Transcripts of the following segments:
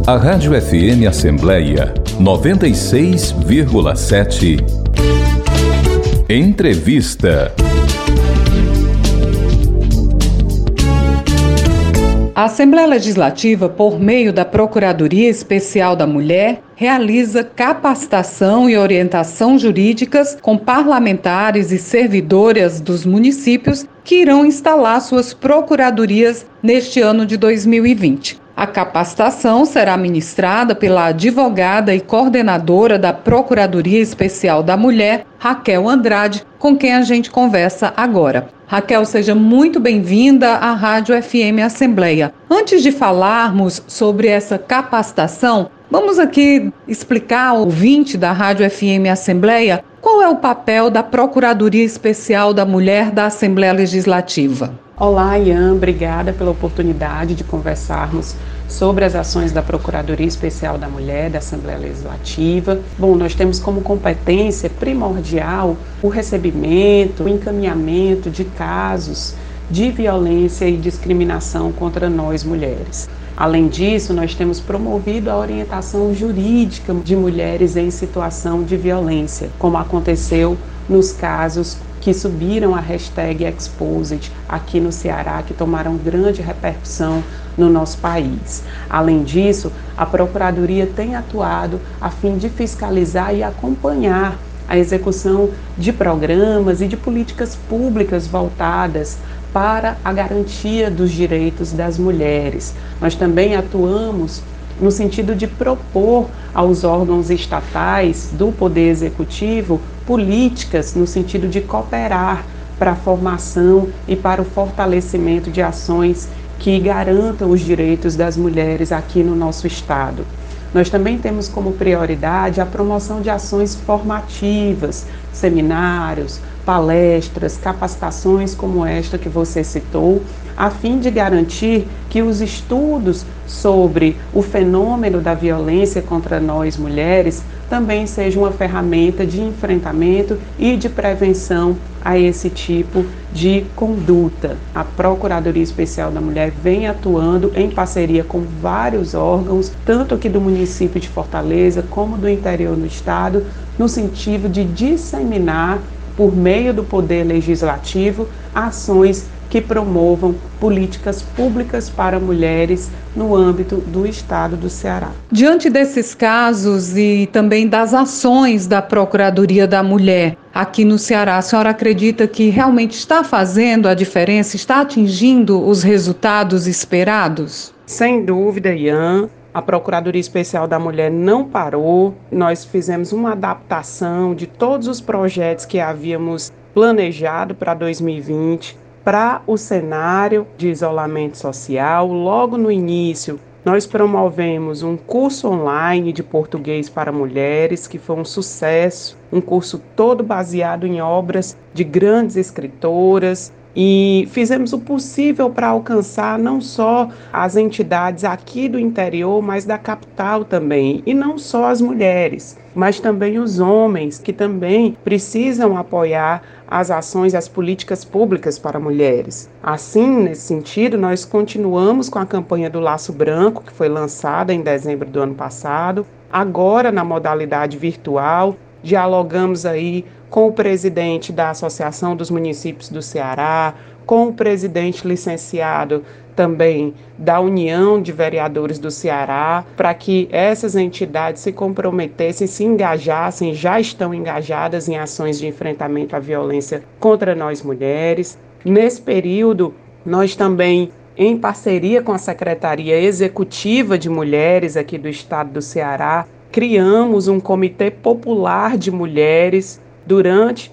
A Rádio FM Assembleia 96,7. Entrevista. A Assembleia Legislativa, por meio da Procuradoria Especial da Mulher, realiza capacitação e orientação jurídicas com parlamentares e servidoras dos municípios que irão instalar suas procuradorias neste ano de 2020. A capacitação será ministrada pela advogada e coordenadora da Procuradoria Especial da Mulher, Raquel Andrade, com quem a gente conversa agora. Raquel, seja muito bem-vinda à Rádio FM Assembleia. Antes de falarmos sobre essa capacitação, vamos aqui explicar ao ouvinte da Rádio FM Assembleia qual é o papel da Procuradoria Especial da Mulher da Assembleia Legislativa. Olá, Ian, obrigada pela oportunidade de conversarmos sobre as ações da Procuradoria Especial da Mulher da Assembleia Legislativa. Bom, nós temos como competência primordial o recebimento, o encaminhamento de casos de violência e discriminação contra nós mulheres. Além disso, nós temos promovido a orientação jurídica de mulheres em situação de violência, como aconteceu nos casos que subiram a hashtag Exposed aqui no Ceará, que tomaram grande repercussão no nosso país. Além disso, a Procuradoria tem atuado a fim de fiscalizar e acompanhar a execução de programas e de políticas públicas voltadas para a garantia dos direitos das mulheres. Nós também atuamos no sentido de propor aos órgãos estatais do Poder Executivo políticas no sentido de cooperar para a formação e para o fortalecimento de ações que garantam os direitos das mulheres aqui no nosso estado. Nós também temos como prioridade a promoção de ações formativas, seminários, palestras, capacitações como esta que você citou, a fim de garantir que os estudos sobre o fenômeno da violência contra nós mulheres também sejam uma ferramenta de enfrentamento e de prevenção a esse tipo de conduta. A Procuradoria Especial da Mulher vem atuando em parceria com vários órgãos, tanto aqui do município de Fortaleza como do interior do estado, no sentido de disseminar, por meio do Poder Legislativo, ações que promovam políticas públicas para mulheres no âmbito do estado do Ceará. Diante desses casos e também das ações da Procuradoria da Mulher aqui no Ceará, a senhora acredita que realmente está fazendo a diferença, está atingindo os resultados esperados? Sem dúvida, Ian. A Procuradoria Especial da Mulher não parou. Nós fizemos uma adaptação de todos os projetos que havíamos planejado para 2020 para o cenário de isolamento social. Logo no início, nós promovemos um curso online de português para mulheres, que foi um sucesso, um curso todo baseado em obras de grandes escritoras, e fizemos o possível para alcançar não só as entidades aqui do interior, mas da capital também, e não só as mulheres, mas também os homens, que também precisam apoiar as ações e as políticas públicas para mulheres. Assim, nesse sentido, nós continuamos com a campanha do Laço Branco, que foi lançada em dezembro do ano passado, agora na modalidade virtual. Dialogamos aí com o presidente da Associação dos Municípios do Ceará, com o presidente licenciado também da União de Vereadores do Ceará, para que essas entidades se comprometessem, se engajassem, já estão engajadas em ações de enfrentamento à violência contra nós mulheres. Nesse período, nós também, em parceria com a Secretaria Executiva de Mulheres aqui do estado do Ceará, criamos um Comitê Popular de Mulheres durante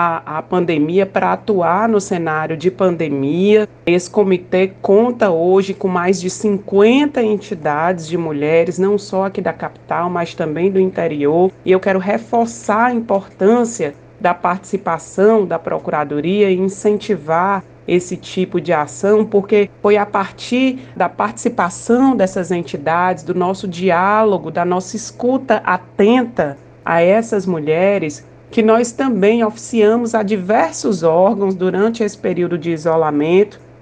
a pandemia para atuar no cenário de pandemia. Esse comitê conta hoje com mais de 50 entidades de mulheres, não só aqui da capital, mas também do interior. E eu quero reforçar a importância da participação da Procuradoria e incentivar esse tipo de ação, porque foi a partir da participação dessas entidades, do nosso diálogo, da nossa escuta atenta a essas mulheres, que nós também oficiamos a diversos órgãos durante esse período de isolamento,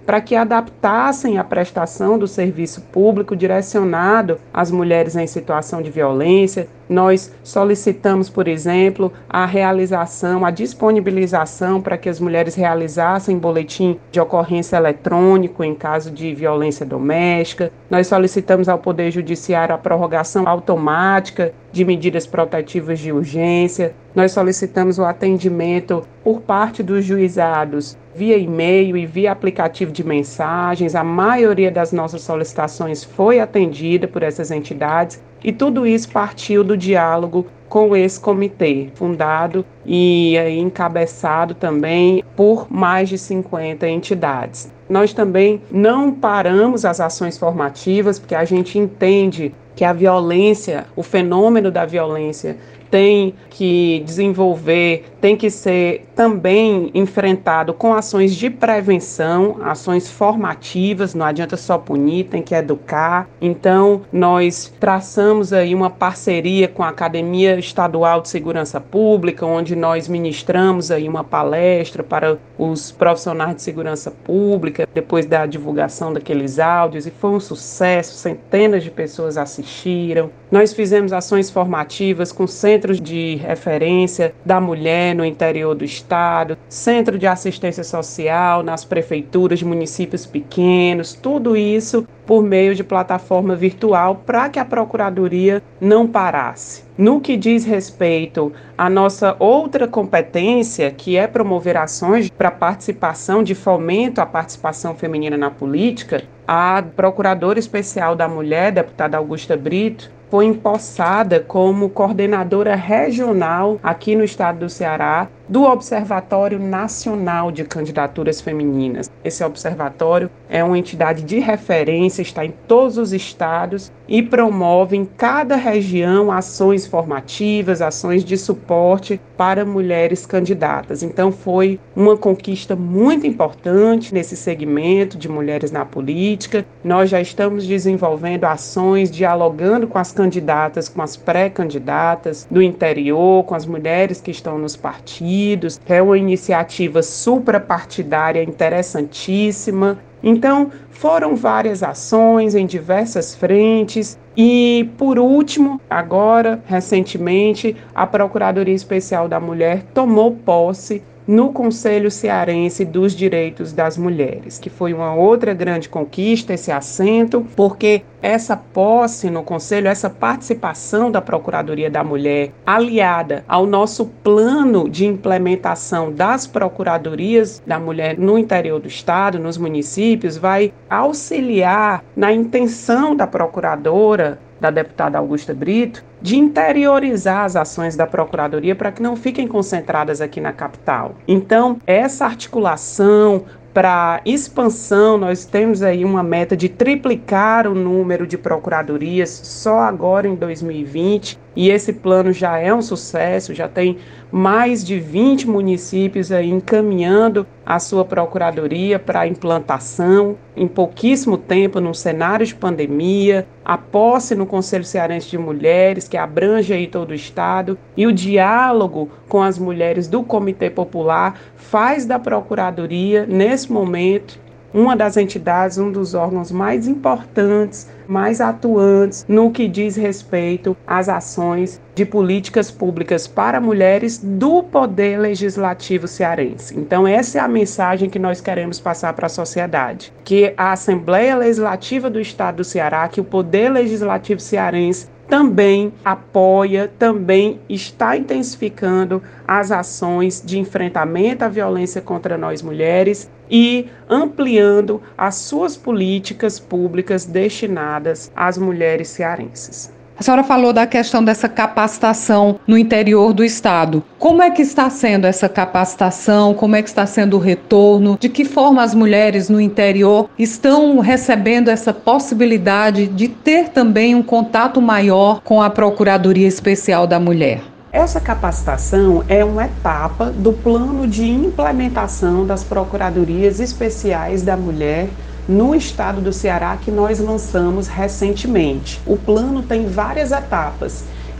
para que adaptassem a prestação do serviço público direcionado às mulheres em situação de violência. Nós solicitamos, por exemplo, a realização, a disponibilização para que as mulheres realizassem boletim de ocorrência eletrônico em caso de violência doméstica. Nós solicitamos ao Poder Judiciário a prorrogação automática de medidas protetivas de urgência. Nós solicitamos o atendimento por parte dos juizados via e-mail e via aplicativo de mensagens. A maioria das nossas solicitações foi atendida por essas entidades e tudo isso partiu do diálogo com esse comitê, fundado e encabeçado também por mais de 50 entidades. Nós também não paramos as ações formativas, porque a gente entende que a violência, o fenômeno da violência, tem que desenvolver, tem que ser também enfrentado com ações de prevenção, ações formativas, não adianta só punir, tem que educar. Então, nós traçamos aí uma parceria com a Academia Estadual de Segurança Pública, onde nós ministramos aí uma palestra para os profissionais de segurança pública, depois da divulgação daqueles áudios, e foi um sucesso, centenas de pessoas assistiram. Nós fizemos ações formativas com centros de referência da mulher no interior do estado, centro de assistência social nas prefeituras de municípios pequenos, tudo isso por meio de plataforma virtual para que a Procuradoria não parasse. No que diz respeito à nossa outra competência, que é promover ações para participação, de fomento à participação feminina na política, a Procuradora Especial da Mulher, deputada Augusta Brito, foi empossada como coordenadora regional aqui no estado do Ceará do Observatório Nacional de Candidaturas Femininas. Esse observatório é uma entidade de referência, está em todos os estados e promove em cada região ações formativas, ações de suporte para mulheres candidatas. Então foi uma conquista muito importante nesse segmento de mulheres na política. Nós já estamos desenvolvendo ações, dialogando com as candidatas, com as pré-candidatas do interior, com as mulheres que estão nos partidos. É uma iniciativa suprapartidária interessantíssima. Então, foram várias ações em diversas frentes e, por último, agora, recentemente, a Procuradoria Especial da Mulher tomou posse no Conselho Cearense dos Direitos das Mulheres, que foi uma outra grande conquista, esse assento, porque essa posse no Conselho, essa participação da Procuradoria da Mulher, aliada ao nosso plano de implementação das Procuradorias da Mulher no interior do Estado, nos municípios, vai auxiliar na intenção da Procuradora, da deputada Augusta Brito, de interiorizar as ações da Procuradoria para que não fiquem concentradas aqui na capital. Então, essa articulação para expansão, nós temos aí uma meta de triplicar o número de procuradorias só agora em 2020, e esse plano já é um sucesso, já tem mais de 20 municípios aí encaminhando a sua procuradoria para implantação em pouquíssimo tempo, num cenário de pandemia, a posse no Conselho Cearense de Mulheres, que abrange aí todo o estado, e o diálogo com as mulheres do Comitê Popular faz da Procuradoria, nesse momento, uma das entidades, um dos órgãos mais importantes, mais atuantes no que diz respeito às ações de políticas públicas para mulheres do Poder Legislativo cearense. Então, essa é a mensagem que nós queremos passar para a sociedade, que a Assembleia Legislativa do Estado do Ceará, que o Poder Legislativo cearense também apoia, também está intensificando as ações de enfrentamento à violência contra nós mulheres e ampliando as suas políticas públicas destinadas às mulheres cearenses. A senhora falou da questão dessa capacitação no interior do estado. Como é que está sendo essa capacitação? Como é que está sendo o retorno? De que forma as mulheres no interior estão recebendo essa possibilidade de ter também um contato maior com a Procuradoria Especial da Mulher? Essa capacitação é uma etapa do plano de implementação das Procuradorias Especiais da Mulher no estado do Ceará, que nós lançamos recentemente. O plano tem várias etapas.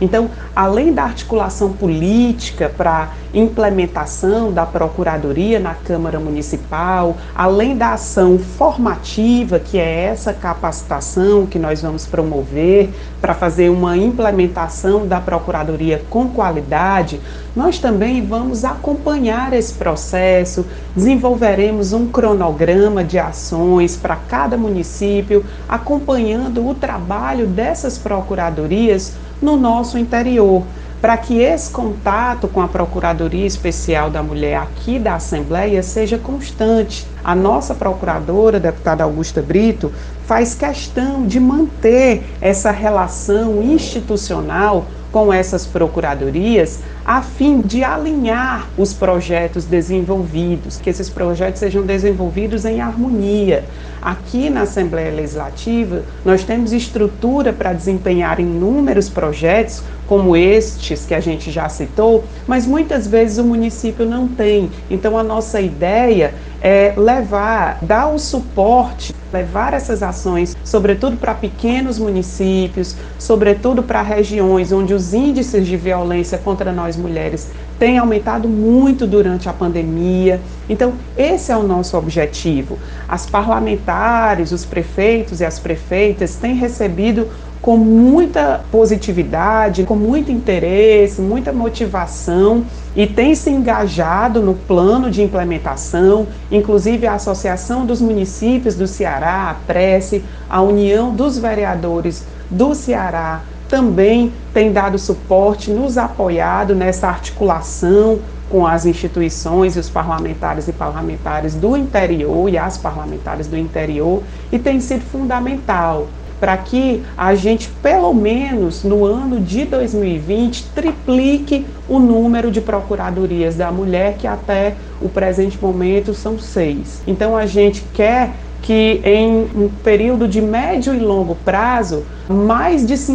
Então, além da articulação política para implementação da Procuradoria na Câmara Municipal, além da ação formativa, que é essa capacitação que nós vamos promover para fazer uma implementação da Procuradoria com qualidade, nós também vamos acompanhar esse processo, desenvolveremos um cronograma de ações para cada município, acompanhando o trabalho dessas procuradorias no nosso interior, para que esse contato com a Procuradoria Especial da Mulher aqui da Assembleia seja constante. A nossa procuradora, a deputada Augusta Brito, faz questão de manter essa relação institucional com essas procuradorias, a fim de alinhar os projetos desenvolvidos, que esses projetos sejam desenvolvidos em harmonia. Aqui na Assembleia Legislativa, nós temos estrutura para desempenhar inúmeros projetos, como estes que a gente já citou, mas muitas vezes o município não tem. Então, a nossa ideia é dar o suporte, levar essas ações, sobretudo para pequenos municípios, sobretudo para regiões onde os índices de violência contra nós mulheres têm aumentado muito durante a pandemia. Então, esse é o nosso objetivo. As parlamentares, os prefeitos e as prefeitas têm recebido com muita positividade, com muito interesse, muita motivação e tem se engajado no plano de implementação, inclusive a Associação dos Municípios do Ceará, a Prece, a União dos Vereadores do Ceará, também tem dado suporte, nos apoiado nessa articulação com as instituições e os parlamentares e parlamentares do interior e as parlamentares do interior, e tem sido fundamental para que a gente, pelo menos no ano de 2020, triplique o número de procuradorias da mulher, que até o presente momento são 6. Então, a gente quer que em um período de médio e longo prazo, mais de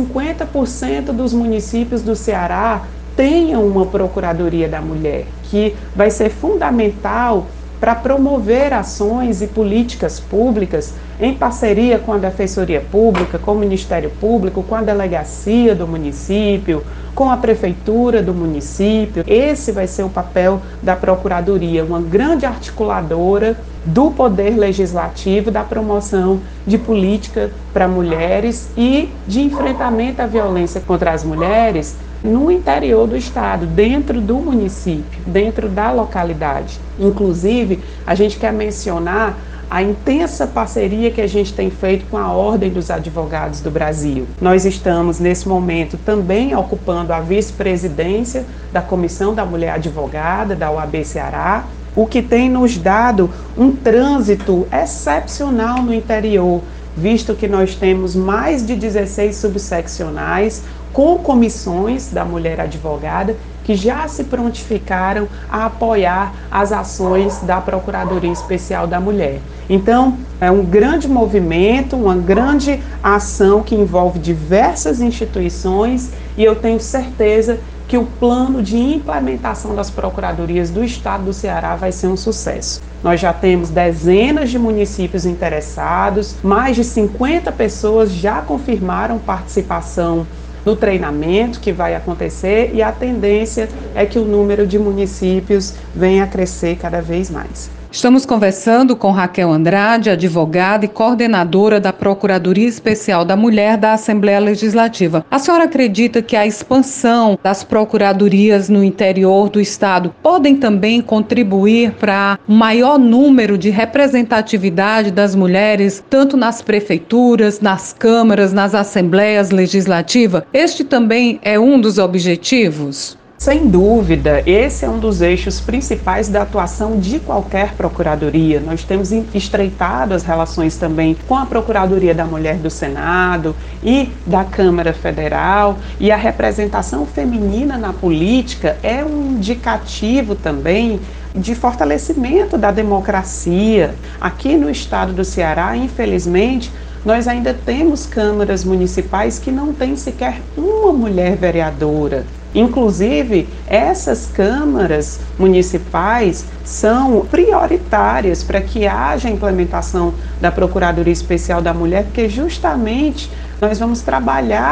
50% dos municípios do Ceará tenham uma Procuradoria da Mulher, que vai ser fundamental para promover ações e políticas públicas em parceria com a Defensoria Pública, com o Ministério Público, com a Delegacia do município, com a Prefeitura do município. Esse vai ser o papel da Procuradoria, uma grande articuladora do Poder Legislativo, da promoção de política para mulheres e de enfrentamento à violência contra as mulheres no interior do estado, dentro do município, dentro da localidade. Inclusive, a gente quer mencionar a intensa parceria que a gente tem feito com a Ordem dos Advogados do Brasil. Nós estamos, nesse momento, também ocupando a vice-presidência da Comissão da Mulher Advogada, da OAB Ceará, o que tem nos dado um trânsito excepcional no interior, visto que nós temos mais de 16 subseccionais com comissões da mulher advogada que já se prontificaram a apoiar as ações da Procuradoria Especial da Mulher. Então, é um grande movimento, uma grande ação que envolve diversas instituições, e eu tenho certeza que o plano de implementação das procuradorias do Estado do Ceará vai ser um sucesso. Nós já temos dezenas de municípios interessados, mais de 50 pessoas já confirmaram participação no treinamento que vai acontecer, e a tendência é que o número de municípios venha a crescer cada vez mais. Estamos conversando com Raquel Andrade, advogada e coordenadora da Procuradoria Especial da Mulher da Assembleia Legislativa. A senhora acredita que a expansão das procuradorias no interior do estado podem também contribuir para um maior número de representatividade das mulheres, tanto nas prefeituras, nas câmaras, nas assembleias legislativas? Este também é um dos objetivos? Sem dúvida, esse é um dos eixos principais da atuação de qualquer procuradoria. Nós temos estreitado as relações também com a Procuradoria da Mulher do Senado e da Câmara Federal, e a representação feminina na política é um indicativo também de fortalecimento da democracia. Aqui no estado do Ceará, infelizmente, nós ainda temos câmaras municipais que não têm sequer uma mulher vereadora. Inclusive, essas câmaras municipais são prioritárias para que haja a implementação da Procuradoria Especial da Mulher, porque justamente nós vamos trabalhar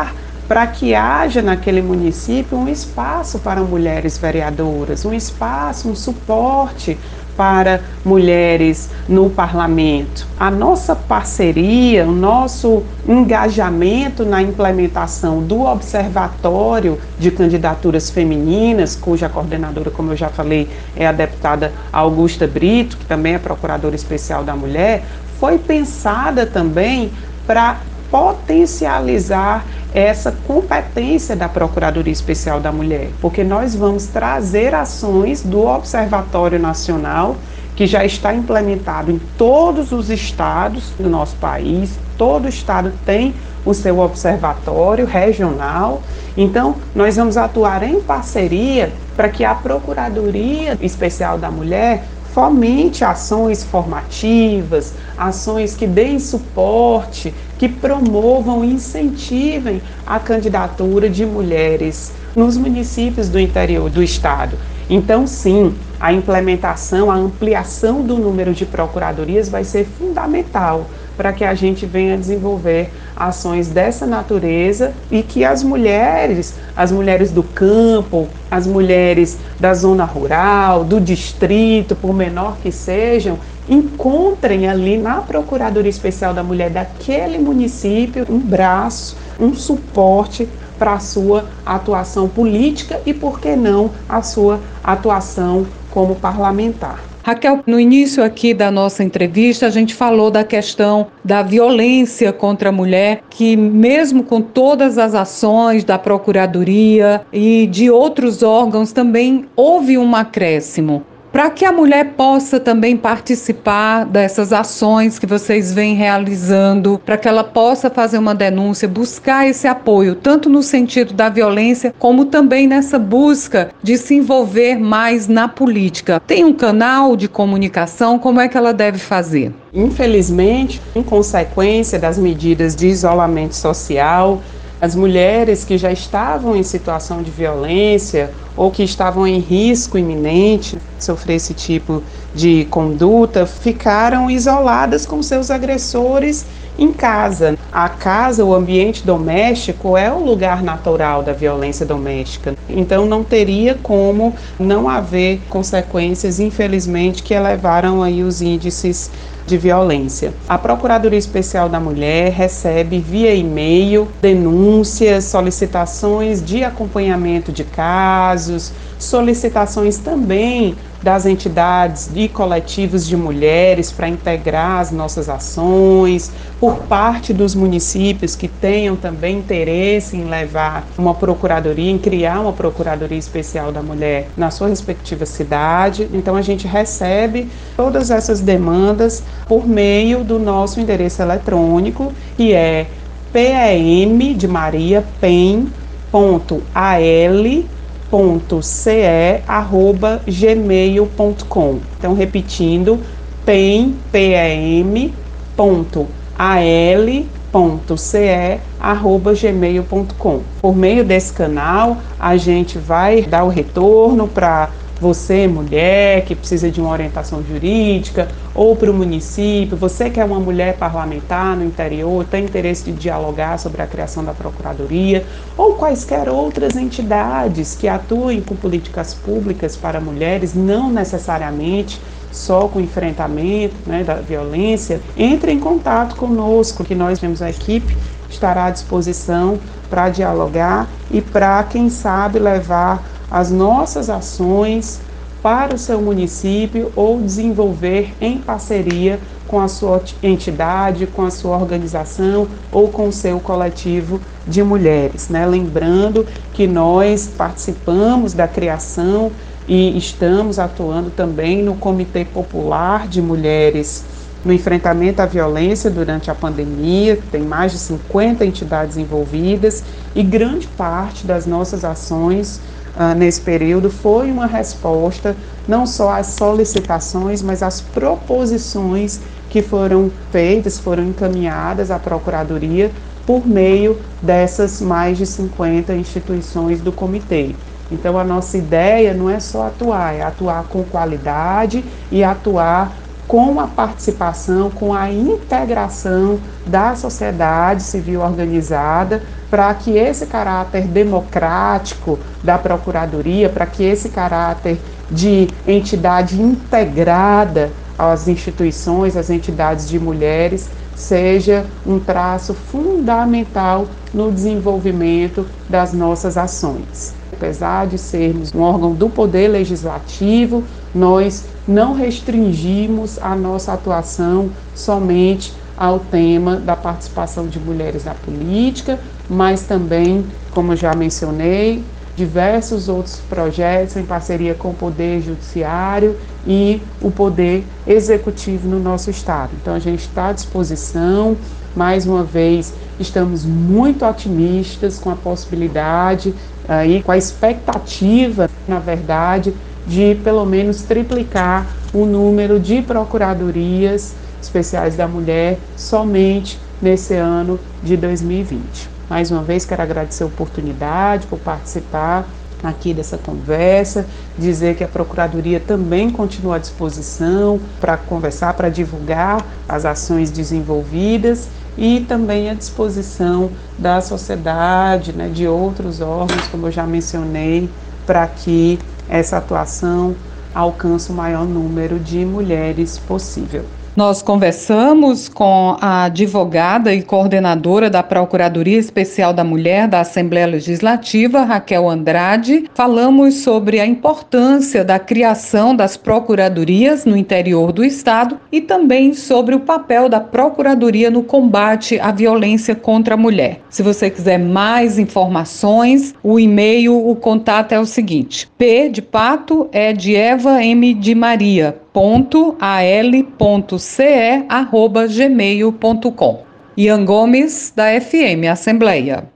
para que haja naquele município um espaço para mulheres vereadoras, um espaço, um suporte para mulheres no parlamento. A nossa parceria, o nosso engajamento na implementação do Observatório de Candidaturas Femininas, cuja coordenadora, como eu já falei, é a deputada Augusta Brito, que também é procuradora especial da mulher, foi pensada também para potencializar essa competência da Procuradoria Especial da Mulher, porque nós vamos trazer ações do Observatório Nacional, que já está implementado em todos os estados do nosso país. Todo estado tem o seu observatório regional. Então, nós vamos atuar em parceria para que a Procuradoria Especial da Mulher fomente ações formativas, ações que deem suporte, que promovam e incentivem a candidatura de mulheres nos municípios do interior do estado. Então, sim, a implementação, a ampliação do número de procuradorias vai ser fundamental para que a gente venha desenvolver ações dessa natureza e que as mulheres do campo, as mulheres da zona rural, do distrito, por menor que sejam, encontrem ali na Procuradoria Especial da Mulher daquele município um braço, um suporte para a sua atuação política e, por que não, a sua atuação como parlamentar. Raquel, no início aqui da nossa entrevista, a gente falou da questão da violência contra a mulher, que mesmo com todas as ações da Procuradoria e de outros órgãos, também houve um acréscimo. Para que a mulher possa também participar dessas ações que vocês vêm realizando, para que ela possa fazer uma denúncia, buscar esse apoio, tanto no sentido da violência, como também nessa busca de se envolver mais na política. Tem um canal de comunicação, como é que ela deve fazer? Infelizmente, em consequência das medidas de isolamento social, as mulheres que já estavam em situação de violência ou que estavam em risco iminente de sofrer esse tipo de conduta, ficaram isoladas com seus agressores em casa. A casa, o ambiente doméstico, é o lugar natural da violência doméstica. Então não teria como não haver consequências, infelizmente, que elevaram aí os índices de violência. A Procuradoria Especial da Mulher recebe via e-mail denúncias, solicitações de acompanhamento de casos, solicitações também das entidades e coletivos de mulheres para integrar as nossas ações, por parte dos municípios que tenham também interesse em levar uma procuradoria, em criar uma Procuradoria Especial da Mulher na sua respectiva cidade. Então a gente recebe todas essas demandas por meio do nosso endereço eletrônico, que é PEM de Maria, pem.ce@gmail.com. Então, repetindo, pem.ce@gmail.com. Por meio desse canal, a gente vai dar o retorno para você, mulher, que precisa de uma orientação jurídica, ou para o município, você que é uma mulher parlamentar no interior, tem interesse de dialogar sobre a criação da Procuradoria, ou quaisquer outras entidades que atuem com políticas públicas para mulheres, não necessariamente só com enfrentamento, da violência, entre em contato conosco, que nós temos a equipe, estará à disposição para dialogar e para, quem sabe, levar as nossas ações para o seu município ou desenvolver em parceria com a sua entidade, com a sua organização ou com o seu coletivo de mulheres, Lembrando que nós participamos da criação e estamos atuando também no Comitê Popular de Mulheres no enfrentamento à violência durante a pandemia. Tem mais de 50 entidades envolvidas e grande parte das nossas ações nesse período foi uma resposta não só às solicitações, mas às proposições que foram feitas, foram encaminhadas à Procuradoria por meio dessas mais de 50 instituições do comitê. Então a nossa ideia não é só atuar, é atuar com qualidade e atuar com a participação, com a integração da sociedade civil organizada, para que esse caráter democrático da Procuradoria, para que esse caráter de entidade integrada às instituições, às entidades de mulheres, seja um traço fundamental no desenvolvimento das nossas ações. Apesar de sermos um órgão do Poder Legislativo, nós não restringimos a nossa atuação somente ao tema da participação de mulheres na política, mas também, como já mencionei, diversos outros projetos em parceria com o Poder Judiciário e o Poder Executivo no nosso Estado. Então, a gente está à disposição. Mais uma vez, estamos muito otimistas com a possibilidade e com a expectativa, na verdade, de pelo menos triplicar o número de procuradorias especiais da mulher somente nesse ano de 2020. Mais uma vez, quero agradecer a oportunidade por participar aqui dessa conversa, dizer que a Procuradoria também continua à disposição para conversar, para divulgar as ações desenvolvidas e também à disposição da sociedade, de outros órgãos, como eu já mencionei, para que essa atuação alcance o maior número de mulheres possível. Nós conversamos com a advogada e coordenadora da Procuradoria Especial da Mulher da Assembleia Legislativa, Raquel Andrade. Falamos sobre a importância da criação das procuradorias no interior do Estado e também sobre o papel da Procuradoria no combate à violência contra a mulher. Se você quiser mais informações, o e-mail, o contato é o seguinte: P de pato, é de Eva, M de Maria, .al.ce@gmail.com. Ian Gomes, da FM Assembleia.